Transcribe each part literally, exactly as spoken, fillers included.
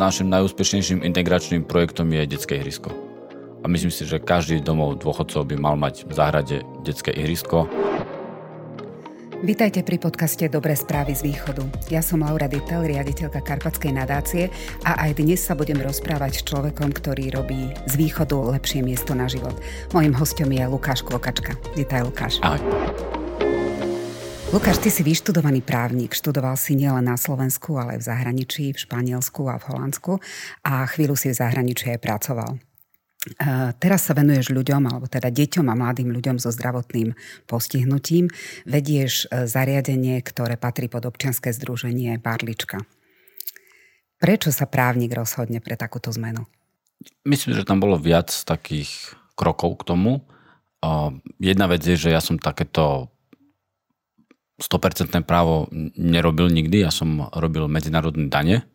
našim najúspešnejším integračným projektom je detské ihrisko. A myslím si, že každý domov dôchodcov by mal mať v záhrade detské ihrisko. Vítajte pri podcaste Dobré správy z východu. Ja som Laura Dittel, riaditeľka Karpatskej nadácie a aj dnes sa budem rozprávať s človekom, ktorý robí z východu lepšie miesto na život. Mojím hosťom je Lukáš Kvokačka. Vítaj, Lukáš. Ahoj. Lukáš, ty si vyštudovaný právnik. Študoval si nielen na Slovensku, ale aj v zahraničí, v Španielsku a v Holandsku a chvíľu si v zahraničí aj pracoval. Teraz sa venuješ ľuďom, alebo teda deťom a mladým ľuďom so zdravotným postihnutím. Vedieš zariadenie, ktoré patrí pod občianske združenie Barlička. Prečo sa právnik rozhodne pre takúto zmenu? Myslím, že tam bolo viac takých krokov k tomu. Jedna vec je, že ja som takéto sto percent právo nerobil nikdy. Ja som robil medzinárodné dane.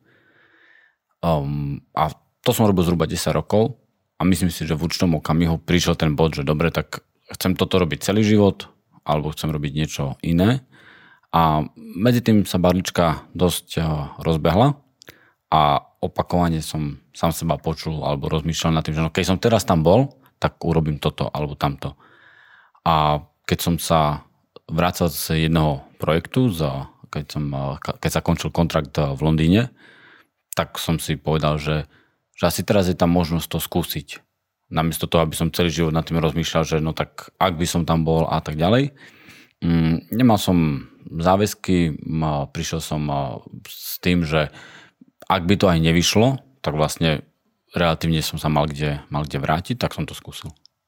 A to som robil zhruba desať rokov. A myslím si, že v určitom okamihu prišiel ten bod, že dobre, tak chcem toto robiť celý život, alebo chcem robiť niečo iné. A medzi tým sa Barlička dosť rozbehla a opakovane som sám seba počul alebo rozmýšľal nad tým, že no, keď som teraz tam bol, tak urobím toto alebo tamto. A keď som sa vracal z jedného projektu, keď, som, keď sa končil kontrakt v Londýne, tak som si povedal, že že asi teraz je tam možnosť to skúsiť. Namiesto toho, aby som celý život nad tým rozmýšľal, že no tak ak by som tam bol a tak ďalej. Mm, nemal som záväzky, prišiel som s tým, že ak by to aj nevyšlo, tak vlastne relatívne som sa mal kde, mal kde vrátiť, tak som to skúsil.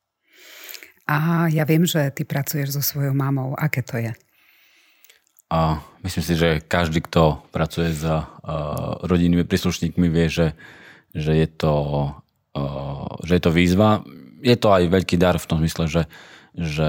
A ja viem, že ty pracuješ so svojou mamou. Aké to je? A myslím si, že každý, kto pracuje s rodinnými príslušníkmi, vie, že že je to, že je to výzva. Je to aj veľký dar v tom zmysle, že, že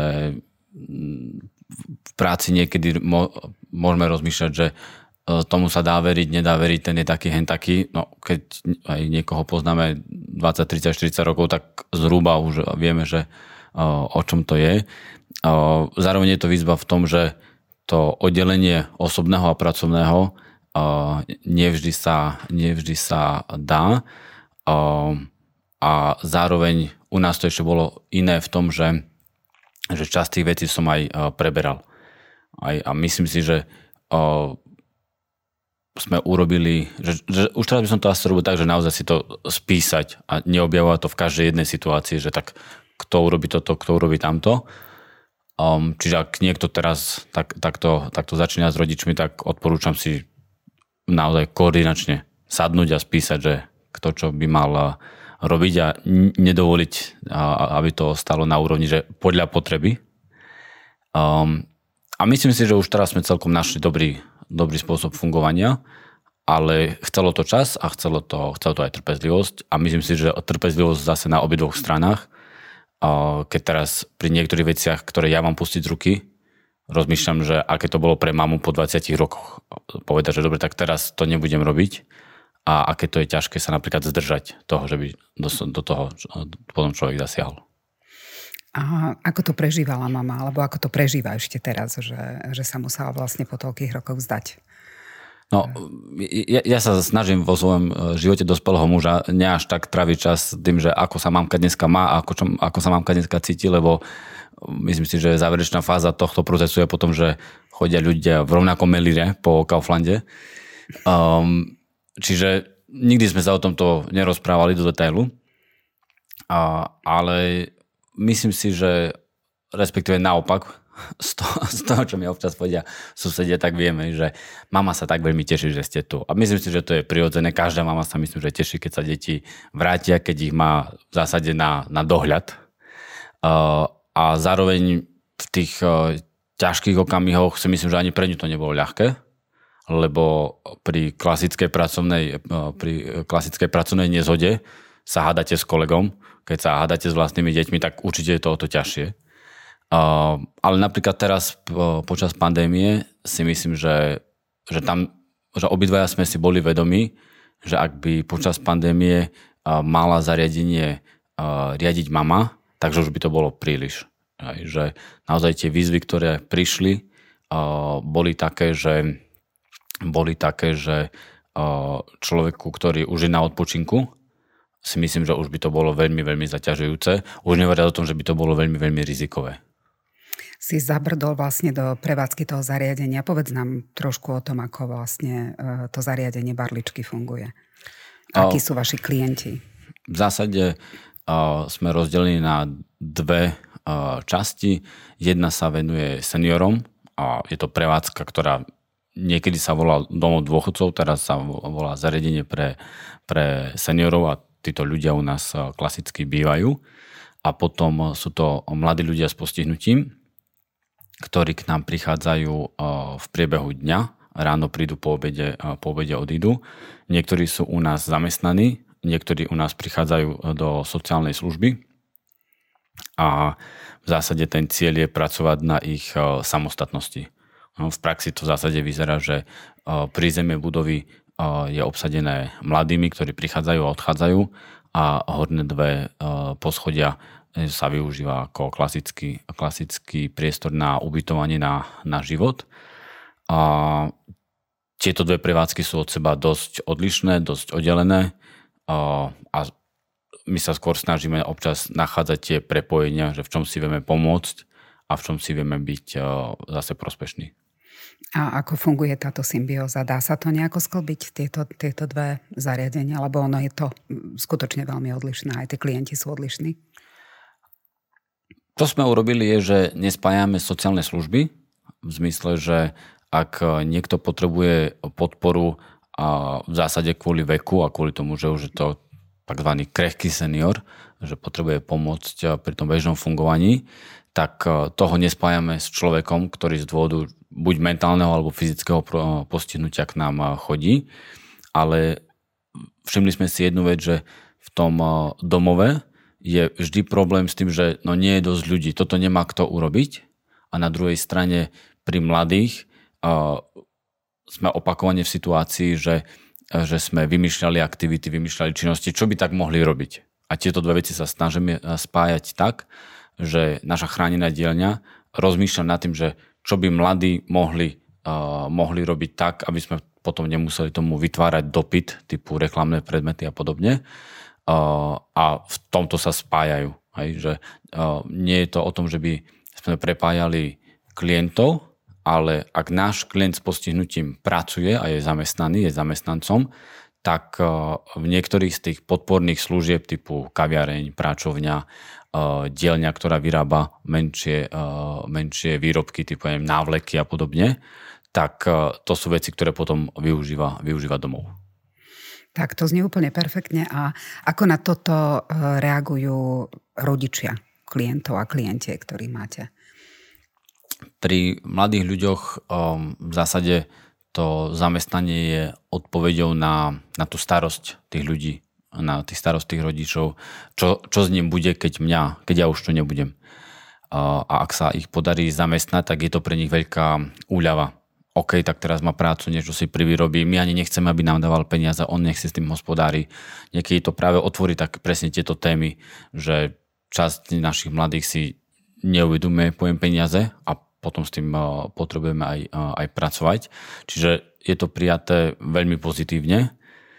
v práci niekedy môžeme rozmýšľať, že tomu sa dá veriť, nedá veriť, ten je taký, hen taký. No, keď aj niekoho poznáme dvadsať, tridsať, štyridsať rokov, tak zhruba už vieme, že o čom to je. Zároveň je to výzva v tom, že to oddelenie osobného a pracovného Uh, nevždy sa, nevždy sa dá uh, a zároveň u nás to ešte bolo iné v tom, že, že časť tých vecí som aj uh, preberal. Aj, a myslím si, že uh, sme urobili, že, že už teraz by som to asi robil tak, že naozaj si to spísať a neobjavovať to v každej jednej situácii, že tak kto urobí toto, kto urobí tamto. Um, čiže ak niekto teraz tak, takto, takto začína s rodičmi, tak odporúčam si naozaj koordinačne sadnúť a spísať, že kto čo by mal robiť a nedovoliť, aby to stalo na úrovni, že podľa potreby. Um, a myslím si, že už teraz sme celkom našli dobrý, dobrý spôsob fungovania, ale chcelo to čas a chcelo to, chcelo to aj trpezlivosť a myslím si, že trpezlivosť zase na obidvoch stranách. Uh, keď teraz pri niektorých veciach, ktoré ja mám pustiť z ruky, rozmýšľam, že aké to bolo pre mamu po dvadsiatich rokoch povedať, že dobre, tak teraz to nebudem robiť a aké to je ťažké sa napríklad zdržať toho, že by do, do toho potom človek zasiahol. A ako to prežívala mama, alebo ako to prežíva ešte teraz, že, že sa musela vlastne po toľkých rokoch vzdať? No, ja, ja sa snažím vo svojom živote dospelého muža ne až tak tráviť čas tým, že ako sa mamka dneska má a ako, čo, ako sa mamka dneska cíti, lebo myslím si, že záverečná fáza tohto procesu je potom, že chodia ľudia v rovnakom melíre po Kauflande. Um, čiže nikdy sme sa o tomto nerozprávali do detailu, uh, ale myslím si, že respektíve naopak, z toho, z toho, čo mi občas povedia susedia, tak vieme, že mama sa tak veľmi teší, že ste tu. A myslím si, že to je prirodzené. Každá mama sa myslím, že teší, keď sa deti vrátia, keď ich má v zásade na, na dohľad. Uh, a zároveň v tých uh, ťažkých okamihoch si myslím, že ani pre ňu to nebolo ľahké, lebo pri klasickej pracovnej, uh, pri klasickej pracovnej nezhode sa hádate s kolegom. Keď sa hádate s vlastnými deťmi, tak určite je to o to ťažšie. Uh, ale napríklad teraz uh, počas pandémie si myslím, že, že tam, že obidvaja sme si boli vedomí, že ak by počas pandémie uh, mala zariadenie uh, riadiť mama, takže už by to bolo príliš. Aj, že naozaj tie výzvy, ktoré prišli, uh, boli také, že boli také, že človeku, ktorý už je na odpočinku, si myslím, že už by to bolo veľmi, veľmi zaťažujúce. Už nehovoria o tom, že by to bolo veľmi, veľmi rizikové. Si zabrdol vlastne do prevádzky toho zariadenia. Povedz nám trošku o tom, ako vlastne to zariadenie Barličky funguje. Akí sú vaši klienti? V zásade uh, sme rozdelení na dve uh, časti. Jedna sa venuje seniorom. Uh, je to prevádzka, ktorá niekedy sa volá domov dôchodcov, teraz sa volá zariadenie pre, pre seniorov a títo ľudia u nás klasicky bývajú. A potom sú to mladí ľudia s postihnutím, ktorí k nám prichádzajú v priebehu dňa. Ráno prídu, po obede, po obede odídu. Niektorí sú u nás zamestnaní, niektorí u nás prichádzajú do sociálnej služby. A v zásade ten cieľ je pracovať na ich samostatnosti. V praxi to v zásade vyzerá, že prízemie budovy je obsadené mladými, ktorí prichádzajú a odchádzajú a horné dve poschodia sa využíva ako klasický, klasický priestor na ubytovanie na, na život. A tieto dve prevádzky sú od seba dosť odlišné, dosť oddelené a, a my sa skôr snažíme občas nachádzať tie prepojenia, že v čom si vieme pomôcť a v čom si vieme byť zase prospešní. A ako funguje táto symbióza? Dá sa to nejako sklbiť, tieto, tieto dve zariadenia? Lebo ono je to skutočne veľmi odlišné. Aj tí klienti sú odlišní. To sme urobili je, že nespájame sociálne služby. V zmysle, že ak niekto potrebuje podporu a v zásade kvôli veku a kvôli tomu, že už je to takzvaný krehký senior, že potrebuje pomôcť pri tom bežnom fungovaní, tak toho nespájame s človekom, ktorý z dôvodu buď mentálneho alebo fyzického postihnutia k nám chodí. Ale všimli sme si jednu vec, že v tom domove je vždy problém s tým, že no nie je dosť ľudí, toto nemá kto urobiť. A na druhej strane pri mladých uh, sme opakovane v situácii, že, že sme vymýšľali aktivity, vymýšľali činnosti, čo by tak mohli robiť. A tieto dve veci sa snažíme spájať tak, že naša chránená dielňa rozmýšľa nad tým, že čo by mladí mohli, uh, mohli robiť tak, aby sme potom nemuseli tomu vytvárať dopyt, typu reklamné predmety a podobne. Uh, a v tomto sa spájajú. Hej? Že, uh, nie je to o tom, že by sme prepájali klientov, ale ak náš klient s postihnutím pracuje a je zamestnaný, je zamestnancom, tak uh, v niektorých z tých podporných služieb typu kaviareň, práčovňa, uh, dielňa, ktorá vyrába menšie, uh, menšie výrobky typu neviem, návleky a podobne, tak uh, to sú veci, ktoré potom využíva, využíva domov. Tak to znie úplne perfektne. A ako na toto reagujú rodičia klientov a klientiek, ktorých máte? Pri mladých ľuďoch um, v zásade to zamestnanie je odpoveďou na, na tú starosť tých ľudí, na tých starosť tých rodičov. Čo, čo s ním bude, keď mňa, keď ja už to nebudem. Uh, a ak sa ich podarí zamestnať, tak je to pre nich veľká úľava. OK, tak teraz má prácu, niečo si privyrobí. My ani nechceme, aby nám dával peniaze, on nech si s tým hospodári. Niekedy to práve otvorí tak presne tieto témy, že časť našich mladých si neuvedomuje pojem peniaze a potom s tým potrebujeme aj, aj pracovať. Čiže je to prijaté veľmi pozitívne.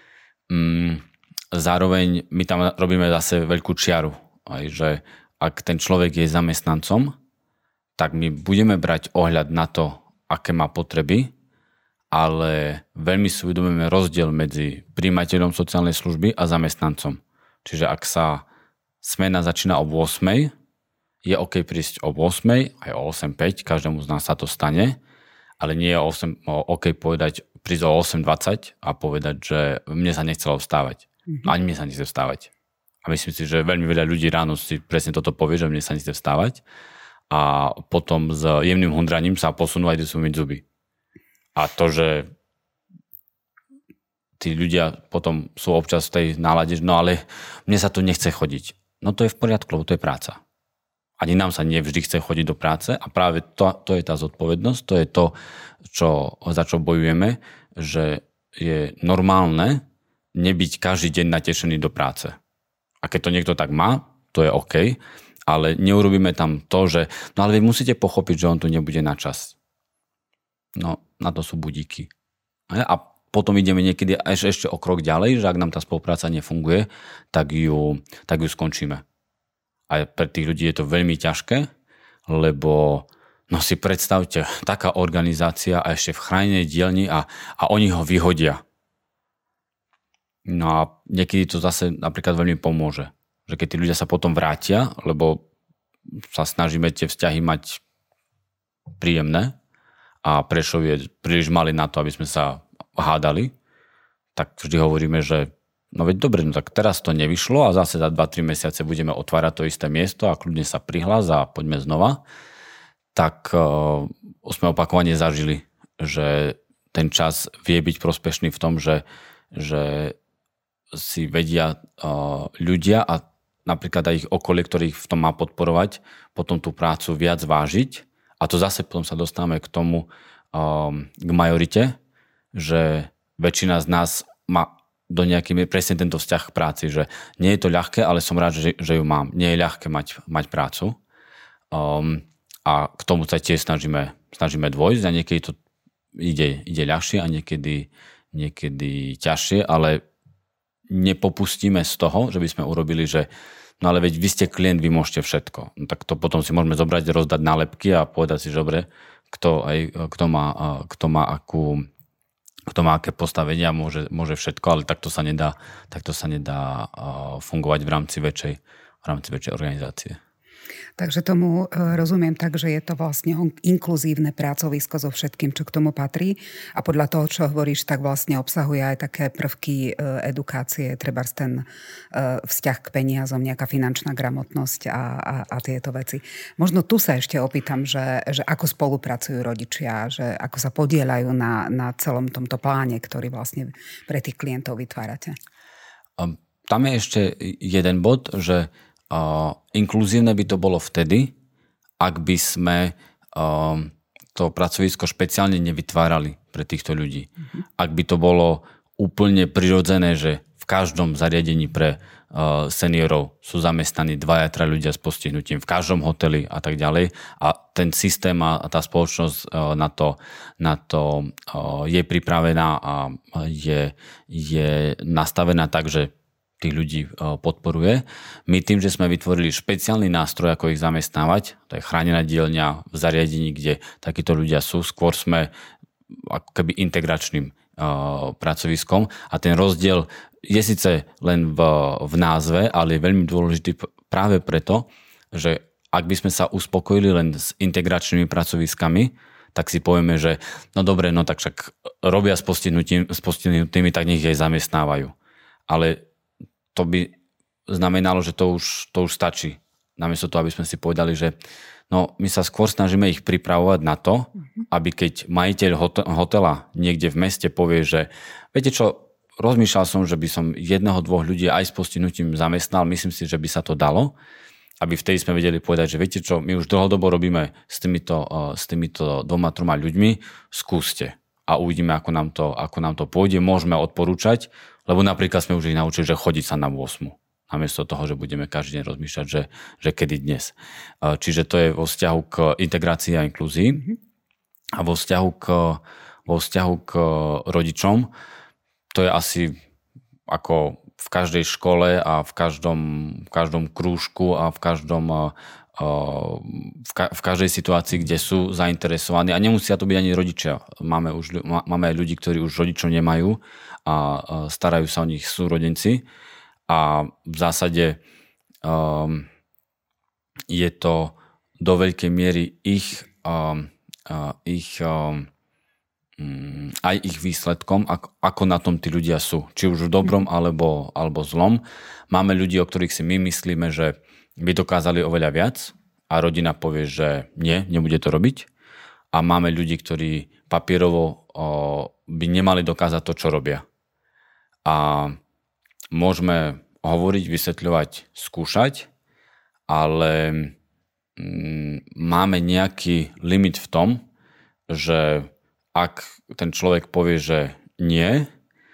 Zároveň my tam robíme zase veľkú čiaru, aj, že ak ten človek je zamestnancom, tak my budeme brať ohľad na to, aké má potreby, ale veľmi si uvedomujeme rozdiel medzi prijímateľom sociálnej služby a zamestnancom. Čiže ak sa smena začína o ôsmej, je OK prísť o ôsmej, aj o osem päť, každému z nás sa to stane, ale nie je OK povedať, prísť o osem dvadsať a povedať, že mne sa nechcelo vstávať. Mm-hmm. Ani mne sa nechce vstávať. A myslím si, že veľmi veľa ľudí ráno si presne toto povie, že mne sa nechce vstávať. A potom s jemným hundraním sa posunú aj do umyť zuby. A to, že tí ľudia potom sú občas v tej nálade, no ale mne sa tu nechce chodiť. No to je v poriadku, lebo to je práca. Ani nám sa nevždy chce chodiť do práce a práve to, to je tá zodpovednosť, to je to, čo, za čo bojujeme, že je normálne nebyť každý deň natešený do práce. A keď to niekto tak má, to je OK, ale neurobíme tam to, že no ale vy musíte pochopiť, že on tu nebude na čas. No, na to sú budíky. A potom ideme niekedy až ešte o krok ďalej, že ak nám tá spolupráca nefunguje, tak ju, tak ju skončíme. A pre tých ľudí je to veľmi ťažké, lebo no si predstavte, taká organizácia a ešte v chránenej dielni a, a oni ho vyhodia. No a niekedy to zase napríklad veľmi pomôže. Že keď tí ľudia sa potom vrátia, lebo sa snažíme tie vzťahy mať príjemné a Prešov je príliš malý na to, aby sme sa hádali, tak vždy hovoríme, že no veď dobre, no tak teraz to nevyšlo a zase za dva tri mesiace budeme otvárať to isté miesto a kľudne sa prihlás a poďme znova. Tak uh, sme opakovane zažili, že ten čas vie byť prospešný v tom, že, že si vedia uh, ľudia a napríklad aj ich okolie, ktorých v tom má podporovať, potom tú prácu viac vážiť. A to zase potom sa dostávame k tomu, um, k majorite, že väčšina z nás má do nejaký presne tento vzťah k práci, že nie je to ľahké, ale som rád, že, že ju mám. Nie je ľahké mať, mať prácu. Um, a k tomu sa tiež snažíme, snažíme dôjsť a niekedy to ide, ide ľahšie a niekedy, niekedy ťažšie, ale nepopustíme z toho, že by sme urobili, že no ale veď vy ste klient, vy môžete všetko. No tak to potom si môžeme zobrať, rozdať nálepky a povedať si, že dobre, kto, aj, kto, má, kto má akú, kto má aké postavenia, môže, môže všetko, ale takto sa nedá, takto sa nedá fungovať v rámci väčšej, v rámci väčšej organizácie. Takže tomu rozumiem tak, že je to vlastne inkluzívne pracovisko so všetkým, čo k tomu patrí. A podľa toho, čo hovoríš, tak vlastne obsahuje aj také prvky edukácie, trebárs ten vzťah k peniazom, nejaká finančná gramotnosť a, a, a tieto veci. Možno tu sa ešte opýtam, že, že ako spolupracujú rodičia, že ako sa podieľajú na, na celom tomto pláne, ktorý vlastne pre tých klientov vytvárate. Tam je ešte jeden bod, že Uh, inkluzívne by to bolo vtedy, ak by sme uh, to pracovisko špeciálne nevytvárali pre týchto ľudí. Mm-hmm. Ak by to bolo úplne prirodzené, že v každom zariadení pre uh, seniorov sú zamestnaní dvaja, traja ľudia s postihnutím, v každom hoteli a tak ďalej. A ten systém a tá spoločnosť uh, na to, na to uh, je pripravená a je, je nastavená tak, že tých ľudí podporuje. My tým, že sme vytvorili špeciálny nástroj, ako ich zamestnávať, to je chránená dielňa v zariadení, kde takíto ľudia sú, skôr sme ako keby integračným uh, pracoviskom a ten rozdiel je síce len v, v názve, ale je veľmi dôležitý práve preto, že ak by sme sa uspokojili len s integračnými pracoviskami, tak si povieme, že no dobre, no tak však robia s postihnutými, s postihnutými, tak nech jej zamestnávajú. Ale to by znamenalo, že to už, to už stačí. Namiesto toho, aby sme si povedali, že no, my sa skôr snažíme ich pripravovať na to, aby keď majiteľ hotela niekde v meste povie, že viete čo, rozmýšľal som, že by som jedného, dvoch ľudí aj s postihnutím zamestnal, myslím si, že by sa to dalo, aby vtedy sme vedeli povedať, že viete čo, my už dlhodobo robíme s týmito, s týmito dvoma, troma ľuďmi, skúste a uvidíme, ako nám to, ako nám to pôjde, môžeme odporúčať. Lebo napríklad sme už ich naučili, že chodiť sa na ôsmu. Namiesto toho, že budeme každý deň rozmýšľať, že, že kedy dnes. Čiže to je vo vzťahu k integrácii a inklúzii. A vo vzťahu k, vo vzťahu k rodičom, to je asi ako v každej škole a v každom, v každom krúžku a v každom v, ka- v každej situácii, kde sú zainteresovaní. A nemusia to byť ani rodičia. Máme, už, máme aj ľudí, ktorí už rodičov nemajú a starajú sa o nich súrodenci a v zásade um, je to do veľkej miery ich, um, uh, ich um, aj ich výsledkom, ako, ako na tom tí ľudia sú. Či už v dobrom alebo, alebo zlom. Máme ľudí, o ktorých si my myslíme, že by dokázali oveľa viac a rodina povie, že nie, nebude to robiť. A máme ľudí, ktorí papierovo o, by nemali dokázať to, čo robia. A môžeme hovoriť, vysvetľovať, skúšať, ale mm, máme nejaký limit v tom, že ak ten človek povie, že nie,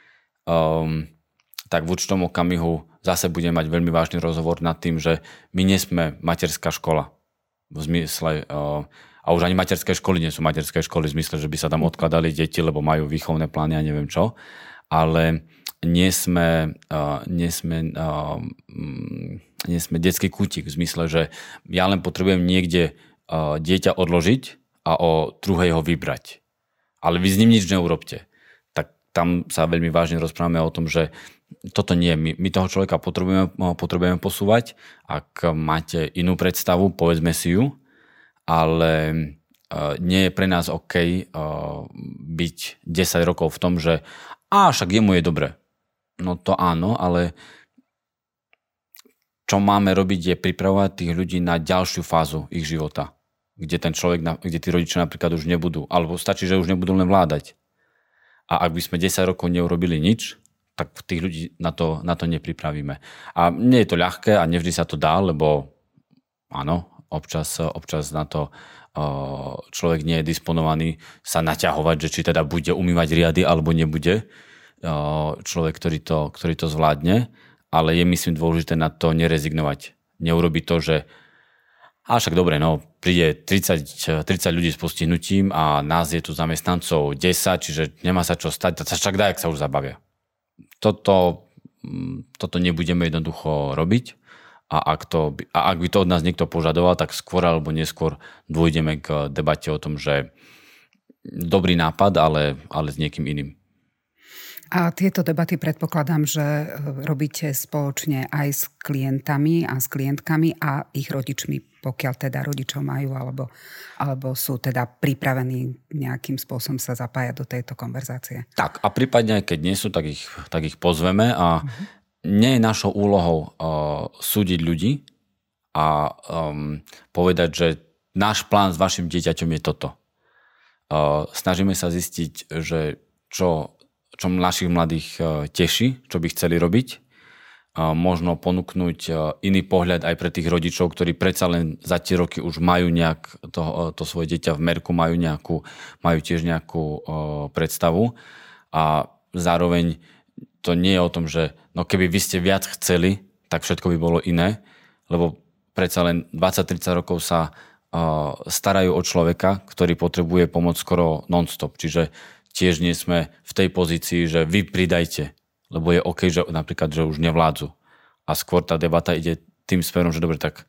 um, tak v určitom okamihu zase bude mať veľmi vážny rozhovor nad tým, že my nie sme materská škola. V zmysle, uh, A už ani materské školy nie sú materské školy v zmysle, že by sa tam odkladali deti, lebo majú výchovné plány a neviem čo. Ale nie sme, uh, nie sme, uh, nie sme detský kútik v zmysle, že ja len potrebujem niekde uh, dieťa odložiť a o druhej ho vybrať. Ale vy s ním nič neurobte. Tak tam sa veľmi vážne rozprávame o tom, že toto nie. My, my toho človeka potrebujeme, potrebujeme posúvať. Ak máte inú predstavu, povedzme si ju, ale uh, nie je pre nás OK uh, byť desať rokov v tom, že a však jemu je dobre. No to áno, ale čo máme robiť je pripravovať tých ľudí na ďalšiu fázu ich života, kde ten človek, kde tí rodičia napríklad už nebudú, alebo stačí, že už nebudú len vládať. A ak by sme desať rokov neurobili nič, tak tých ľudí na to, na to nepripravíme. A nie je to ľahké a nevždy sa to dá, lebo áno, občas, občas na to človek nie je disponovaný sa naťahovať, že či teda bude umývať riady alebo nebude človek, ktorý to, ktorý to zvládne, ale je myslím dôležité na to nerezignovať. Neurobiť to, že a však dobre, no príde tridsať, tridsať ľudí s postihnutím a nás je tu zamestnancov desať, čiže nemá sa čo stať, tak sa však dá, ak sa už zabavia. Toto, toto nebudeme jednoducho robiť. A ak, to, a ak by to od nás niekto požadoval, tak skôr alebo neskôr dôjdeme k debate o tom, že dobrý nápad, ale, ale s niekým iným. A tieto debaty predpokladám, že robíte spoločne aj s klientami a s klientkami a ich rodičmi, pokiaľ teda rodičov majú, alebo, alebo sú teda pripravení nejakým spôsobom sa zapájať do tejto konverzácie. Tak a prípadne, keď nie sú, tak ich, tak ich pozveme a uh-huh. Nie je našou úlohou uh, súdiť ľudí a um, povedať, že náš plán s vašim dieťaťom je toto. Uh, snažíme sa zistiť, že čo, čo našich mladých uh, teší, čo by chceli robiť. Uh, možno ponúknuť uh, iný pohľad aj pre tých rodičov, ktorí predsa len za tie roky už majú nejak to, uh, to svoje dieťa v merku, majú, nejakú, majú tiež nejakú uh, predstavu. A zároveň to nie je o tom, že no keby vy ste viac chceli, tak všetko by bolo iné, lebo predsa len dvadsať tridsať rokov sa uh, starajú o človeka, ktorý potrebuje pomoc skoro non-stop. Čiže tiež nie sme v tej pozícii, že vy pridajte, lebo je OK, že napríklad, že už nevládzu. A skôr tá debata ide tým smerom, že dobre, tak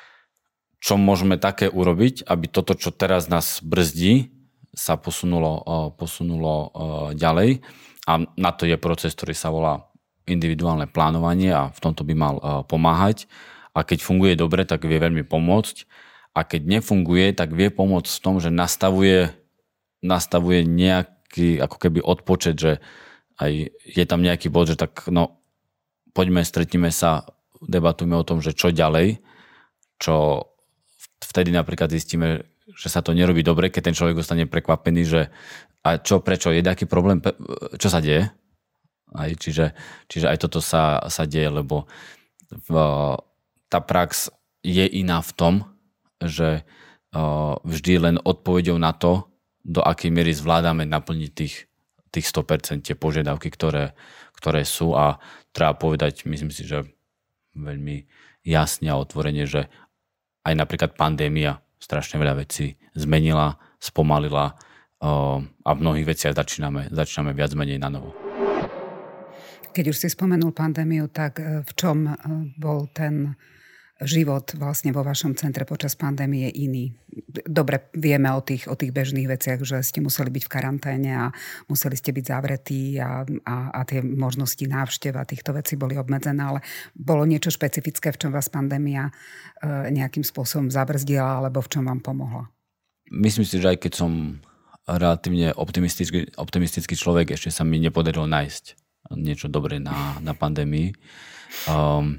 čo môžeme také urobiť, aby toto, čo teraz nás brzdí, sa posunulo, uh, posunulo uh, ďalej. A na to je proces, ktorý sa volá individuálne plánovanie a v tomto by mal uh, pomáhať. A keď funguje dobre, tak vie veľmi pomôcť. A keď nefunguje, tak vie pomôcť v tom, že nastavuje, nastavuje nejaký ako keby odpočet, že aj je tam nejaký bod, že tak no poďme, stretnime sa, debatujme o tom, že čo ďalej, čo vtedy napríklad zistíme, že sa to nerobí dobre, keď ten človek ostane prekvapený, že a čo, prečo, je nejaký problém, čo sa deje? Aj, čiže, čiže aj toto sa, sa deje, lebo v, tá prax je iná v tom, že uh, vždy len odpoveďou na to, do akej miery zvládame naplniť tých, tých sto percent tie požiadavky, ktoré, ktoré sú a treba povedať, myslím si, že veľmi jasne a otvorene, že aj napríklad pandémia strašne veľa vecí zmenila, spomalila uh, a v mnohých veciach začíname, začíname viac menej na novo. Keď už si spomenul pandémiu, tak v čom bol ten život vlastne vo vašom centre počas pandémie iný? Dobre, vieme o tých, o tých bežných veciach, že ste museli byť v karanténe a museli ste byť zavretí a, a, a tie možnosti návštev a týchto vecí boli obmedzené, ale bolo niečo špecifické, v čom vás pandémia nejakým spôsobom zabrzdila alebo v čom vám pomohla? Myslím si, že aj keď som relatívne optimistický, optimistický človek, ešte sa mi nepodarilo nájsť niečo dobré na, na pandémii. Um,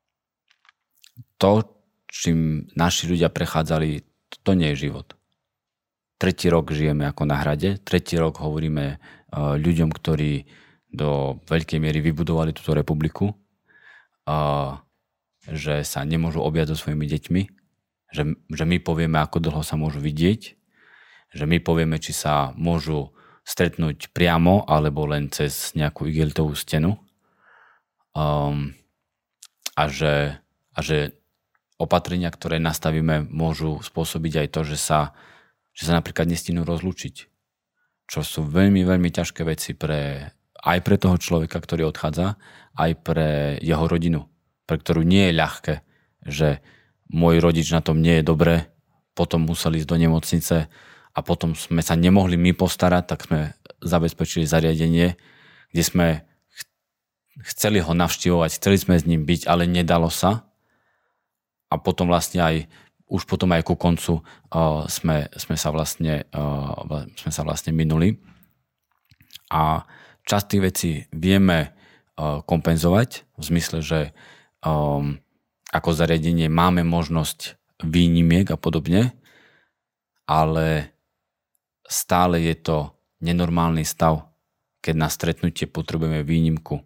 to, čím naši ľudia prechádzali, to, to nie je život. Tretí rok žijeme ako na hrade, tretí rok hovoríme uh, ľuďom, ktorí do veľkej miery vybudovali túto republiku, uh, že sa nemôžu objať so svojimi deťmi, že, že my povieme, ako dlho sa môžu vidieť, že my povieme, či sa môžu stretnúť priamo alebo len cez nejakú igelitovú stenu. Um, a, že, a že opatrenia, ktoré nastavíme, môžu spôsobiť aj to, že sa že sa napríklad nestihnú rozlúčiť. Čo sú veľmi, veľmi ťažké veci pre, aj pre toho človeka, ktorý odchádza, aj pre jeho rodinu, pre ktorú nie je ľahké, že môj rodič na tom nie je dobre, potom museli ísť do nemocnice a potom sme sa nemohli my postarať, tak sme zabezpečili zariadenie, kde sme chceli ho navštívovať, chceli sme s ním byť, ale nedalo sa. A potom vlastne aj, už potom aj ku koncu uh, sme, sme, sa vlastne, uh, sme sa vlastne minuli. A časť tých vecí vieme uh, kompenzovať, v zmysle, že um, ako zariadenie máme možnosť výnimiek a podobne, ale stále je to nenormálny stav, keď na stretnutie potrebujeme výnimku.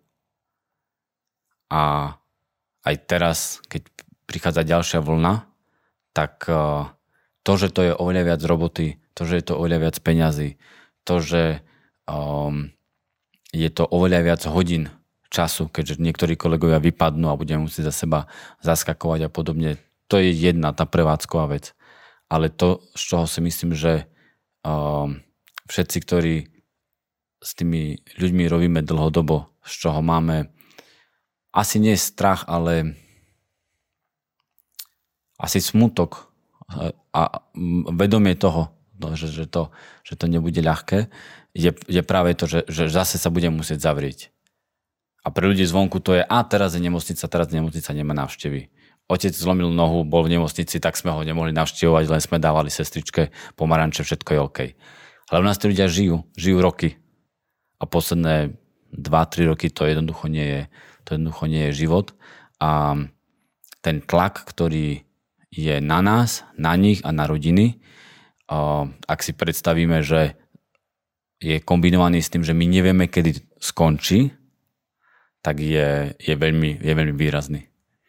A aj teraz, keď prichádza ďalšia vlna, tak to, že to je oveľa viac roboty, to, že je to oveľa viac peňazí, to, že um, je to oveľa viac hodín času, keďže niektorí kolegovia vypadnú a budeme musieť za seba zaskakovať a podobne, to je jedna tá prevádzková vec. Ale to, z čoho si myslím, že um, všetci, ktorí s tými ľuďmi robíme dlhodobo, z čoho máme asi nie strach, ale asi smutok a vedomie toho, že, že, to, že to nebude ľahké, je, je práve to, že, že zase sa budem musieť zavrieť. A pre ľudí zvonku to je, a teraz je nemocnica, teraz nemocnica nemá návštevy. Otec zlomil nohu, bol v nemocnici, tak sme ho nemohli navštevovať, len sme dávali sestričke pomaranče, všetko je OK. Ale u nás tí ľudia žijú, žijú roky. A posledné dva tri roky to jednoducho nie je, to jednoducho nie je život. A ten tlak, ktorý je na nás, na nich a na rodiny, ak si predstavíme, že je kombinovaný s tým, že my nevieme, kedy skončí, tak je, je, veľmi, je veľmi výrazný.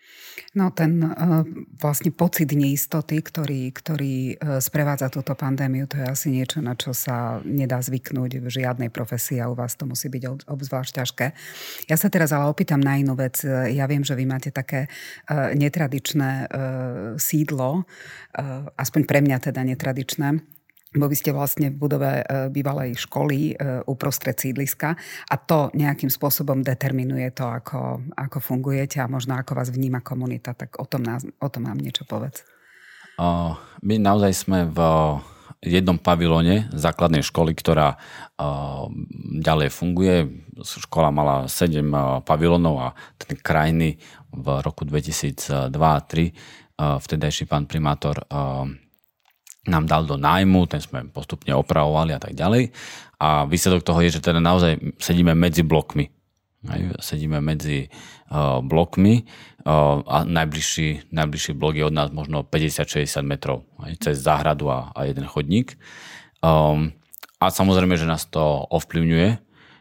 No ten uh, vlastne pocit neistoty, ktorý, ktorý uh, sprevádza túto pandémiu, to je asi niečo, na čo sa nedá zvyknúť v žiadnej profesii a u vás to musí byť ob, obzvlášť ťažké. Ja sa teraz ale opýtam na inú vec. Ja viem, že vy máte také uh, netradičné uh, sídlo, uh, aspoň pre mňa teda netradičné. Bo vy ste vlastne v budove bývalej školy uprostred sídliska a to nejakým spôsobom determinuje to, ako, ako fungujete a možno ako vás vníma komunita. Tak o tom, nás, o tom nám niečo povedz. Uh, my naozaj sme v jednom pavilóne základnej školy, ktorá uh, ďalej funguje. Škola mala sedem uh, pavilónov a ten krajný v roku dvetisícdva a dvetisíctri uh, vtedajší pán primátor uh, nám dal do nájmu, ten sme postupne opravovali a tak ďalej. A výsledok toho je, že teda naozaj sedíme medzi blokmi. Sedíme medzi uh, blokmi uh, a najbližší, najbližší blok je od nás možno päťdesiat šesťdesiat metrov. Aj, cez záhradu a, a jeden chodník. Um, a samozrejme, že nás to ovplyvňuje.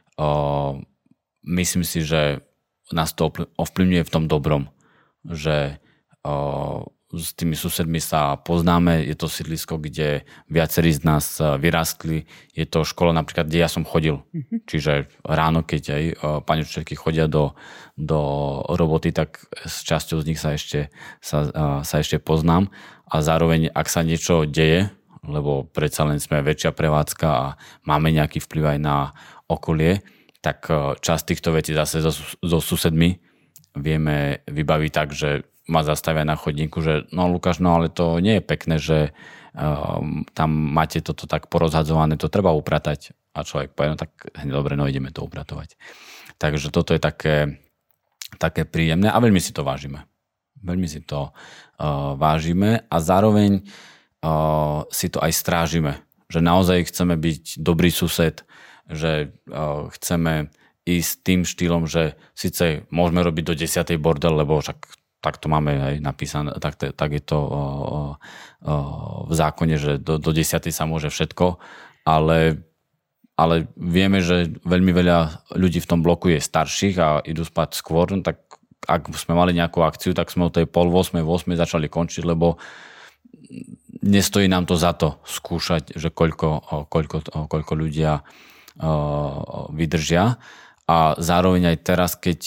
Uh, myslím si, že nás to ovplyvňuje v tom dobrom. Že uh, s tými susedmi sa poznáme, je to sídlisko, kde viacerí z nás vyrástli, je to škola napríklad, kde ja som chodil. Mm-hmm. Čiže ráno, keď aj pani učiteľky chodia do, do roboty, tak s časťou z nich sa ešte, sa, sa ešte poznám a zároveň, ak sa niečo deje, lebo predsa len sme väčšia prevádzka a máme nejaký vplyv aj na okolie, tak časť týchto vecí zase so, so susedmi vieme vybaviť tak, že ma zastavia na chodníku, že no Lukáš, no ale to nie je pekné, že um, tam máte toto tak porozhadzované, to treba upratať. A človek povie, no tak dobre, no ideme to upratovať. Takže toto je také, také príjemné a veľmi si to vážime. Veľmi si to uh, vážime a zároveň uh, si to aj strážime. Že naozaj chceme byť dobrý sused, že uh, chceme ísť tým štýlom, že síce môžeme robiť do desiatej bordel, lebo však tak to máme aj napísané, tak, tak je to o, o, o, v zákone, že do, do desiatej sa môže všetko, ale, ale vieme, že veľmi veľa ľudí v tom bloku je starších a idú spať skôr, tak ak sme mali nejakú akciu, tak sme o tej pol osmej, osmej začali končiť, lebo nestojí nám to za to skúšať, že koľko, koľko, koľko ľudia vydržia. A zároveň aj teraz, keď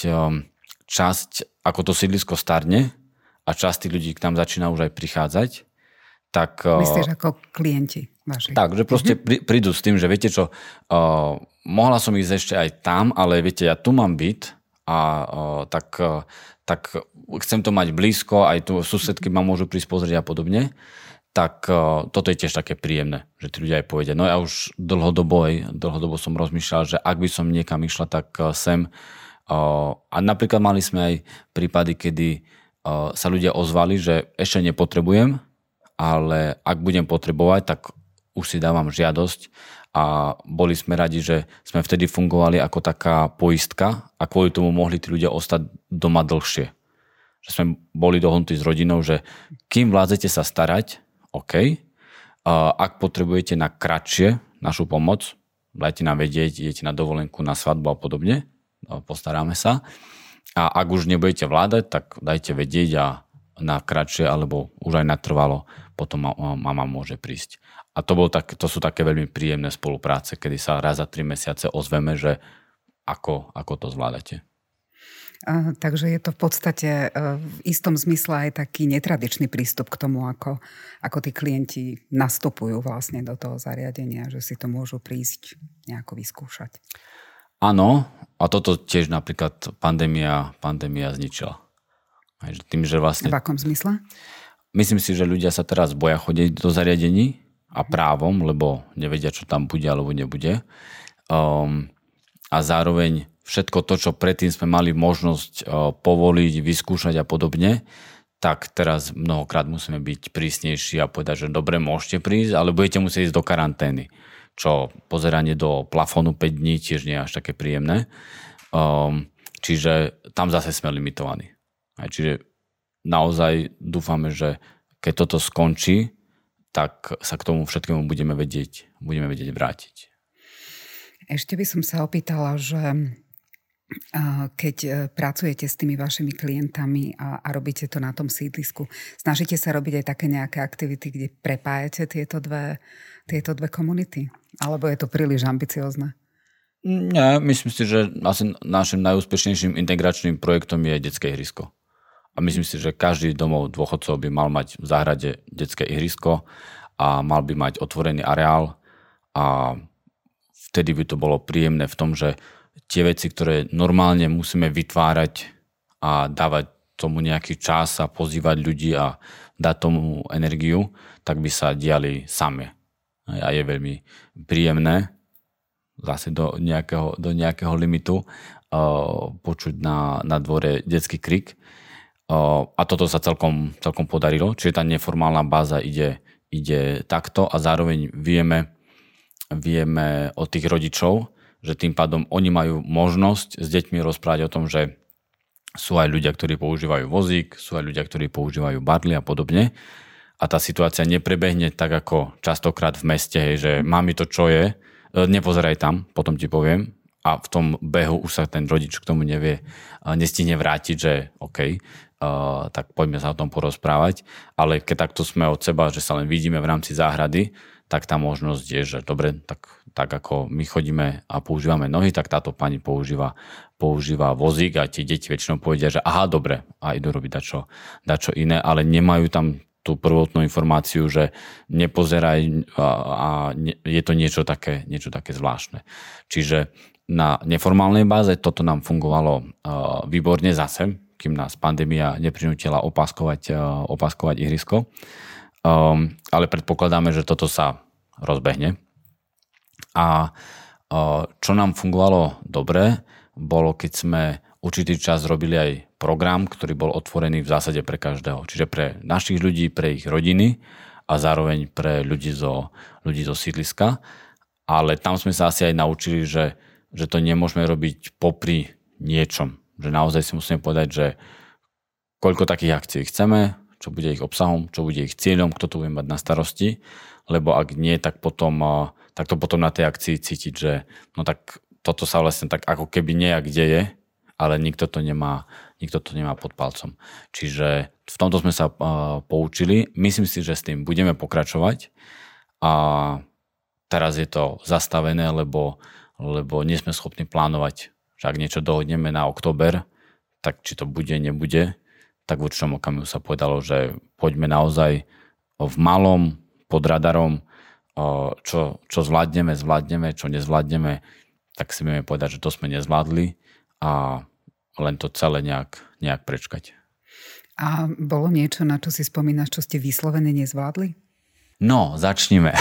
časť, ako to sídlisko starne a časť tých ľudí k nám začína už aj prichádzať, tak... Myslíš ako klienti vaši? Tak, že proste mm-hmm. prídu s tým, že viete čo, uh, mohla som ísť ešte aj tam, ale viete, ja tu mám byt a uh, tak, uh, tak chcem to mať blízko, aj tu susedky ma môžu prísť pozrieť a podobne. Tak uh, toto je tiež také príjemné, že tí ľudia aj povedia. No ja už dlhodobo, aj, dlhodobo som rozmýšľal, že ak by som niekam išla, tak uh, sem. Uh, a napríklad mali sme aj prípady, kedy uh, sa ľudia ozvali, že ešte nepotrebujem, ale ak budem potrebovať, tak už si dávam žiadosť a boli sme radi, že sme vtedy fungovali ako taká poistka a kvôli tomu mohli tí ľudia ostať doma dlhšie. Že sme boli dohodnutí s rodinou, že kým vládzete sa starať, OK, a ak potrebujete na kratšie našu pomoc, dajte nám vedieť, idete na dovolenku, na svadbu a podobne, postaráme sa. A ak už nebudete vládať, tak dajte vedieť a na kratšie alebo už aj natrvalo potom mama môže prísť. A to, bol tak, to sú také veľmi príjemné spolupráce, kedy sa raz za tri mesiace ozveme, že ako, ako to zvládate. Uh, takže je to v podstate uh, v istom zmysle aj taký netradičný prístup k tomu, ako, ako tí klienti nastupujú vlastne do toho zariadenia, že si to môžu prísť nejako vyskúšať. Áno, a toto tiež napríklad pandémia, pandémia zničila. Aj, že tým, že vlastne... V akom zmysle? Myslím si, že ľudia sa teraz boja chodiť do zariadení a právom, lebo nevedia, čo tam bude alebo nebude. Um, a zároveň všetko to, čo predtým sme mali možnosť uh, povoliť, vyskúšať a podobne, tak teraz mnohokrát musíme byť prísnejší a povedať, že dobre, môžete prísť, ale budete musieť ísť do karantény. Čo pozeranie do plafónu päť dní tiež nie je až také príjemné. Um, čiže tam zase sme limitovaní. Aj, čiže naozaj dúfame, že keď toto skončí, tak sa k tomu všetkému budeme vedieť, budeme vedieť vrátiť. Ešte by som sa opýtala, že keď pracujete s tými vašimi klientami a, a robíte to na tom sídlisku, snažíte sa robiť aj také nejaké aktivity, kde prepájate tieto dve, tieto dve komunity? Alebo je to príliš ambiciozne? Nie, myslím si, že asi našim najúspešnejším integračným projektom je detské ihrisko. A myslím si, že každý domov dôchodcov by mal mať v záhrade detské ihrisko a mal by mať otvorený areál a vtedy by to bolo príjemné v tom, že tie veci, ktoré normálne musíme vytvárať a dávať tomu nejaký čas a pozývať ľudí a dať tomu energiu, tak by sa diali same. A je veľmi príjemné zase do nejakého, do nejakého limitu uh, počuť na, na dvore detský krik. Uh, a toto sa celkom, celkom podarilo. Čiže tá neformálna báza ide, ide takto a zároveň vieme, vieme od tých rodičov, že tým pádom oni majú možnosť s deťmi rozprávať o tom, že sú aj ľudia, ktorí používajú vozík, sú aj ľudia, ktorí používajú barly a podobne. A tá situácia neprebehne tak, ako častokrát v meste, hej, že mami to čo je, nepozeraj tam, potom ti poviem. A v tom behu už sa ten rodič k tomu nevie, nestihne vrátiť, že OK, uh, tak poďme sa o tom porozprávať. Ale keď takto sme od seba, že sa len vidíme v rámci záhrady, tak tá možnosť je, že dobre, tak, tak ako my chodíme a používame nohy, tak táto pani používa, používa vozík a tie deti väčšinou povedia, že aha, dobre, a idú robiť dačo, dačo iné, ale nemajú tam tú prvotnú informáciu, že nepozeraj a, a ne, je to niečo také, niečo také zvláštne. Čiže na neformálnej báze toto nám fungovalo uh, výborne zase, kým nás pandémia neprinútila opáskovať, uh, opáskovať ihrisko. Um, ale predpokladáme, že toto sa rozbehne. A uh, čo nám fungovalo dobre, bolo, keď sme určitý čas robili aj program, ktorý bol otvorený v zásade pre každého. Čiže pre našich ľudí, pre ich rodiny a zároveň pre ľudí zo, ľudí zo sídliska. Ale tam sme sa asi aj naučili, že, že to nemôžeme robiť popri niečom. Že naozaj si musíme povedať, že koľko takých akcií chceme, čo bude ich obsahom, čo bude ich cieľom, kto to bude mať na starosti, lebo ak nie, tak potom, tak to potom na tej akcii cítiť, že no tak toto sa vlastne tak ako keby nejak deje, ale nikto to nemá, nikto to nemá pod palcom. Čiže v tomto sme sa uh, poučili. Myslím si, že s tým budeme pokračovať a teraz je to zastavené, lebo, lebo nie sme schopní plánovať, že ak niečo dohodneme na október, tak či to bude, nebude, tak v určitom okamihu sa povedalo, že poďme naozaj v malom, pod radarom, čo, čo zvládneme, zvládneme, čo nezvládneme, tak si vieme povedať, že to sme nezvládli a len to celé nejak, nejak prečkať. A bolo niečo, na čo si spomínaš, čo ste vyslovene nezvládli? No, začnime.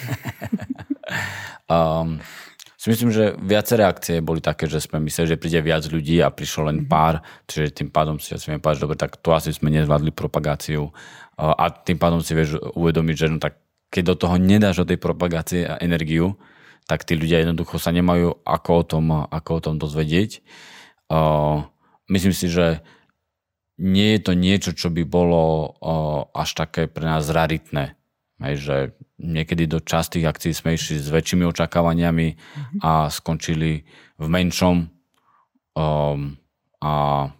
um, si myslím, že viaceré akcie boli také, že sme mysleli, že príde viac ľudí a prišlo len pár, čiže tým pádom si asi vieme povedať, že dobre, tak to asi sme nezvládli propagáciu a tým pádom si vieš uvedomiť, že no tak keď do toho nedáš do tej propagácie a energiu, tak tí ľudia jednoducho sa nemajú ako o tom, ako o tom dozvedieť. Uh, myslím si, že nie je to niečo, čo by bolo uh, až také pre nás raritné. Hej, že niekedy do častých akcií sme išli s väčšími očakávaniami mm-hmm. a skončili v menšom. Um, a,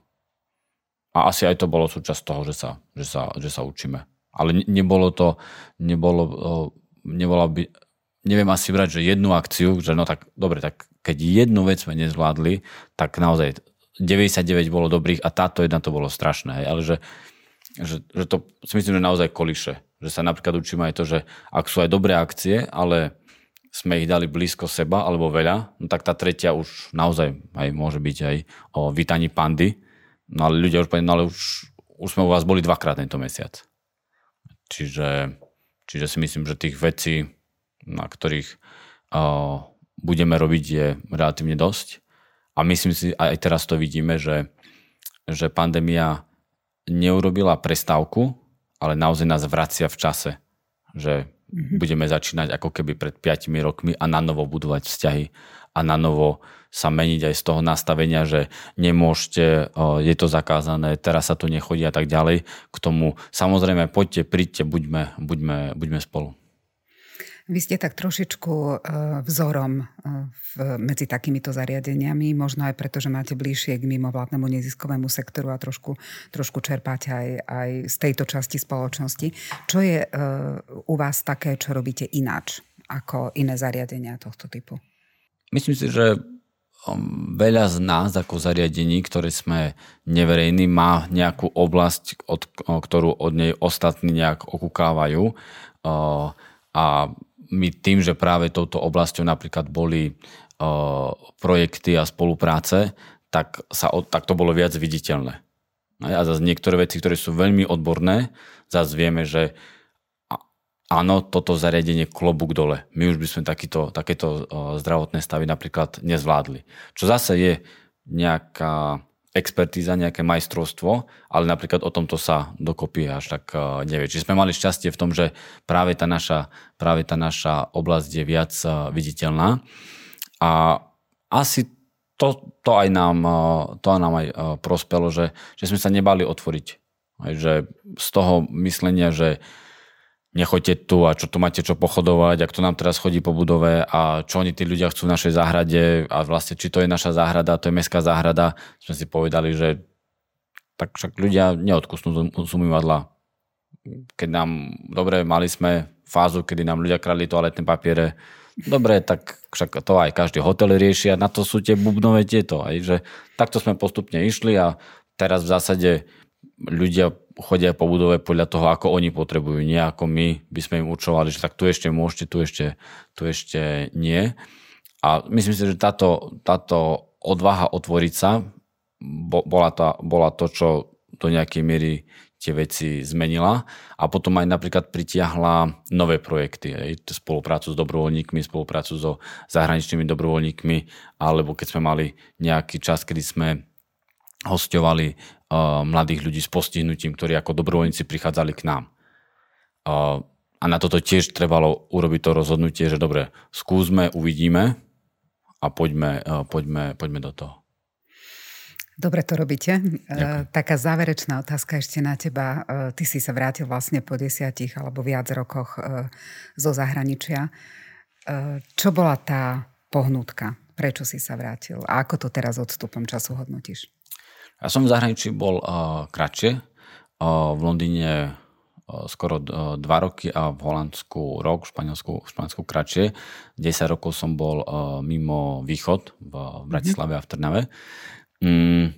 a asi aj to bolo súčasť toho, že sa, že sa, že sa učíme. Ale ne, nebolo to, nebolo, uh, nebolo by, neviem asi brať, že jednu akciu, že no tak, dobre, tak keď jednu vec sme nezvládli, tak naozaj deväťdesiatdeväť bolo dobrých a táto jedna to bolo strašné. Hej, ale že, že, že to si myslím, že naozaj kolíše. Že sa napríklad učíme aj to, že ak sú aj dobré akcie, ale sme ich dali blízko seba alebo veľa, no tak tá tretia už naozaj aj môže byť aj o vítaní pandy. No ale ľudia už povedali, no ale už, už sme u vás boli dvakrát tento mesiac. Čiže, čiže si myslím, že tých vecí, na ktorých o, budeme robiť, je relatívne dosť. A myslím si, aj teraz to vidíme, že, že pandémia neurobila prestávku, ale naozaj nás vracia v čase, že mm-hmm. budeme začínať ako keby pred piatimi rokmi a na novo budovať vzťahy a na novo sa meniť aj z toho nastavenia, že nemôžete, je to zakázané, teraz sa tu nechodí a tak ďalej. K tomu samozrejme poďte, príďte, buďme, buďme, buďme spolu. Vy ste tak trošičku vzorom medzi takýmito zariadeniami, možno aj preto, že máte bližšie k mimovládnemu neziskovému sektoru a trošku, trošku čerpáte aj, aj z tejto časti spoločnosti. Čo je u vás také, čo robíte ináč ako iné zariadenia tohto typu? Myslím si, že veľa z nás ako zariadení, ktoré sme neverejní, má nejakú oblasť, od, ktorú od nej ostatní nejak okúkávajú a my tým, že práve touto oblasťou napríklad boli uh, projekty a spolupráce, tak, sa, tak to bolo viac viditeľné. A zase niektoré veci, ktoré sú veľmi odborné, zase vieme, že áno, toto zariadenie klobúk dole. My už by sme takýto, takéto uh, zdravotné stavy napríklad nezvládli. Čo zase je nejaká expertíza, nejaké majstrovstvo, ale napríklad o tomto sa dokopy až tak uh, nevie. Čiže sme mali šťastie v tom, že práve tá naša, práve tá naša oblasť je viac uh, viditeľná. A asi to, to aj nám, uh, to nám aj uh, prospelo, že, že sme sa nebali otvoriť. Aj, že z toho myslenia, že nechoďte tu a čo tu máte čo pochodovať, ak to nám teraz chodí po budove a čo oni tí ľudia chcú v našej záhrade a vlastne či to je naša záhrada, to je mestská záhrada, sme si povedali, že tak však ľudia neodkusnú z umývadla. Keď nám, dobre, mali sme fázu, kedy nám ľudia kradli toaletné papiere, dobre, tak však to aj každý hotel rieši a na to sú tie bubnové tieto. Aj, že takto sme postupne išli a teraz v zásade ľudia chodia po budove podľa toho, ako oni potrebujú, nie ako my by sme im určovali, že tak tu ešte môžete, tu ešte, tu ešte nie. A myslím si, že táto, táto odvaha otvoriť sa bola, tá, bola to, čo do nejakej miery tie veci zmenila a potom aj napríklad pritiahla nové projekty, aj spoluprácu s dobrovoľníkmi, spoluprácu so zahraničnými dobrovoľníkmi, alebo keď sme mali nejaký čas, kedy sme hosťovali uh, mladých ľudí s postihnutím, ktorí ako dobrovoľníci prichádzali k nám. Uh, a na toto tiež trebalo urobiť to rozhodnutie, že dobre, skúsme, uvidíme a poďme, uh, poďme, poďme do toho. Dobre to robíte. Ďakujem. Taká záverečná otázka ešte na teba. Ty si sa vrátil vlastne po desiatich alebo viac rokoch zo zahraničia. Čo bola tá pohnutka? Prečo si sa vrátil? A ako to teraz odstupom času hodnotíš? Ja som v zahraničí bol uh, kratšie. Uh, v Londýne uh, skoro uh, dva roky a v Holandsku rok, v Španielsku, v Španielsku kratšie. desať rokov som bol uh, mimo východ v, v Bratislave a v Trnave. Mm,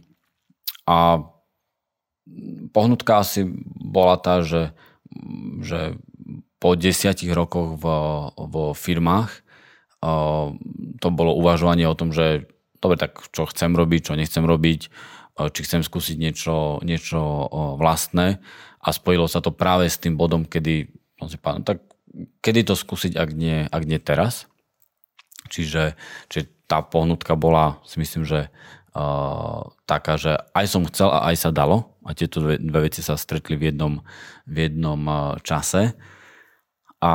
a pohnutka asi bola tá, že, že po desiatich rokoch vo, vo firmách uh, to bolo uvažovanie o tom, že dobre, tak čo chcem robiť, čo nechcem robiť, uh, či chcem skúsiť niečo, niečo uh, vlastné a spojilo sa to práve s tým bodom, kedy som si povedal, no tak kedy to skúsiť, ak nie, ak nie teraz. Čiže, čiže tá pohnutka bola, si myslím, že uh, taká, že aj som chcel a aj sa dalo a tieto dve, dve veci sa stretli v jednom, v jednom uh, čase. A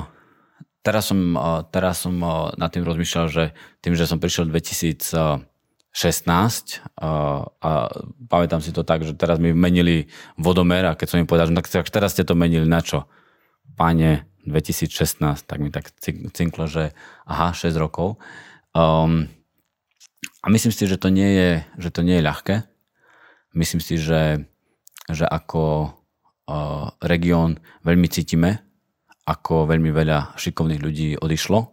teraz som, uh, teraz som uh, nad tým rozmýšľal, že tým, že som prišiel v dvetisícšestnásť uh, a pamätám si to tak, že teraz mi menili vodomer a keď som im povedal, že tak teraz ste to menili na čo? Páne, dvetisícšestnásť, tak mi tak cinklo, že aha, šesť rokov. Um, a myslím si, že to nie je, že to nie je ľahké. Myslím si, že, že ako uh, región veľmi cítime, ako veľmi veľa šikovných ľudí odišlo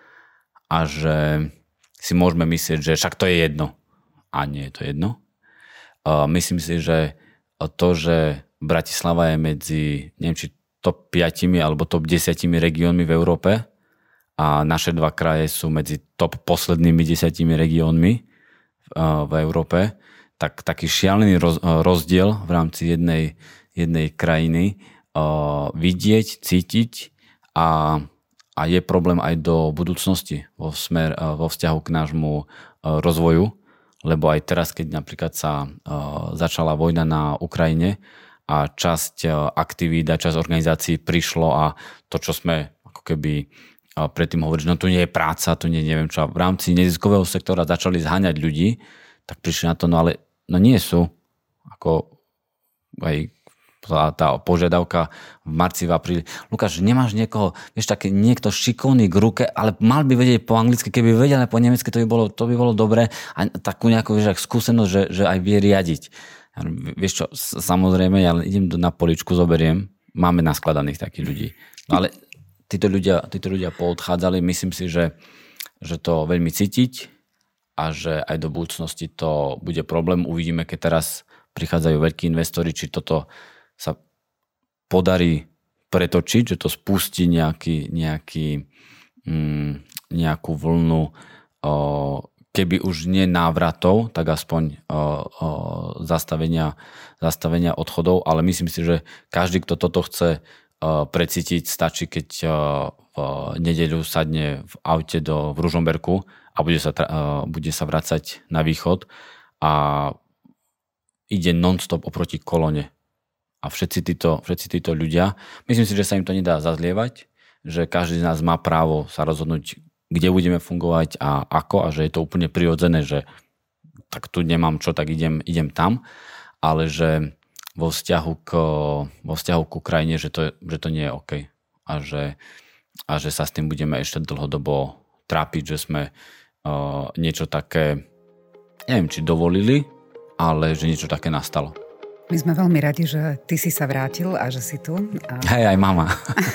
a že si môžeme myslieť, že však to je jedno. A nie je to jedno. Uh, myslím si, že to, že Bratislava je medzi, neviem, či top piatimi alebo top desiatimi regiónmi v Európe a naše dva kraje sú medzi top poslednými desiatimi regiónmi uh, v Európe, tak taký šialený roz, rozdiel v rámci jednej, jednej krajiny uh, vidieť, cítiť a, a je problém aj do budúcnosti vo, smer, uh, vo vzťahu k nášmu uh, rozvoju, lebo aj teraz, keď napríklad sa uh, začala vojna na Ukrajine a časť uh, aktivít a časť organizácií prišlo a to, čo sme ako keby uh, predtým hovorili, že no tu nie je práca, tu nie neviem čo, v rámci neziskového sektora začali zháňať ľudí, tak prišli na to, no ale no nie sú, ako aj tá požiadavka v marci, v apríli. Lukáš, nemáš niekoho, vieš, také niekto šikovný k ruke, ale mal by vedieť po anglicky, keby vedel po nemecky, to by bolo, to by bolo dobre a takú nejakú, vieš, skúsenosť, že, že aj vie riadiť. Vieš čo, samozrejme, ja idem na poličku, zoberiem, máme naskladaných takých ľudí. No ale títo ľudia, títo ľudia poodchádzali, myslím si, že, že to veľmi cítiť, a že aj do budúcnosti to bude problém. Uvidíme, keď teraz prichádzajú veľkí investori, či toto sa podarí pretočiť, že to spustí nejaký, nejaký, mm, nejakú vlnu, o, keby už nie návratov, tak aspoň o, o, zastavenia, zastavenia odchodov, ale myslím si, že každý, kto toto chce o, precítiť, stačí, keď o, v nedeľu sadne v aute do, v Ružomberku a bude sa, uh, bude sa vracať na východ a ide non-stop oproti kolone. A všetci títo, všetci títo ľudia, myslím si, že sa im to nedá zazlievať, že každý z nás má právo sa rozhodnúť, kde budeme fungovať a ako a že je to úplne prirodzené, že tak tu nemám čo, tak idem, idem tam, ale že vo vzťahu k, vo vzťahu k Ukrajine, že to, že to nie je OK. A že, a že sa s tým budeme ešte dlhodobo trápiť, že sme Uh, niečo také, neviem, či dovolili, ale že niečo také nastalo. My sme veľmi radi, že ty si sa vrátil a že si tu. A... Hej, aj mama.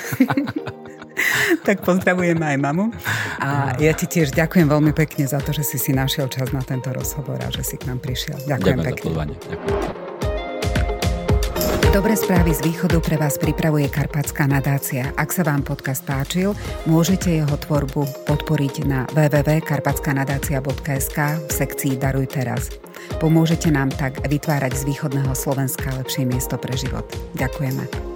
Tak pozdravujeme aj mamu. A ja ti tiež ďakujem veľmi pekne za to, že si si našiel čas na tento rozhovor a že si k nám prišiel. Ďakujem, ďakujem pekne. Ďakujem za pozvanie. Ďakujem. Dobré správy z východu pre vás pripravuje Karpatská nadácia. Ak sa vám podcast páčil, môžete jeho tvorbu podporiť na w w w bodka karpatskanadácia bodka es ká v sekcii Daruj teraz. Pomôžete nám tak vytvárať z východného Slovenska lepšie miesto pre život. Ďakujeme.